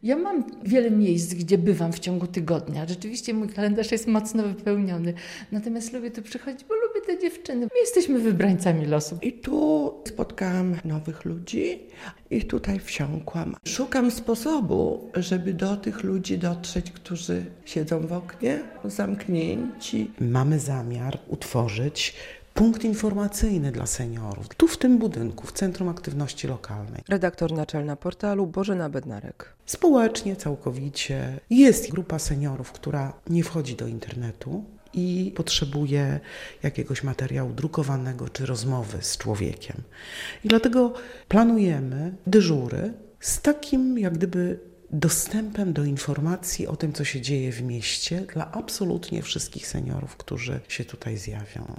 Ja mam wiele miejsc, gdzie bywam w ciągu tygodnia. Rzeczywiście mój kalendarz jest mocno wypełniony. Natomiast lubię tu przychodzić, bo lubię te dziewczyny. My jesteśmy wybrańcami losu. I tu spotkałam nowych ludzi i tutaj wsiąkłam. Szukam sposobu, żeby do tych ludzi dotrzeć, którzy siedzą w oknie, zamknięci. Mamy zamiar utworzyć punkt informacyjny dla seniorów. Tu w tym budynku, w Centrum Aktywności Lokalnej. Redaktor naczelna portalu Bożena Bednarek. Społecznie, całkowicie. Jest grupa seniorów, która nie wchodzi do internetu i potrzebuje jakiegoś materiału drukowanego czy rozmowy z człowiekiem. I dlatego planujemy dyżury z takim jak gdyby dostępem do informacji o tym, co się dzieje w mieście dla absolutnie wszystkich seniorów, którzy się tutaj zjawią.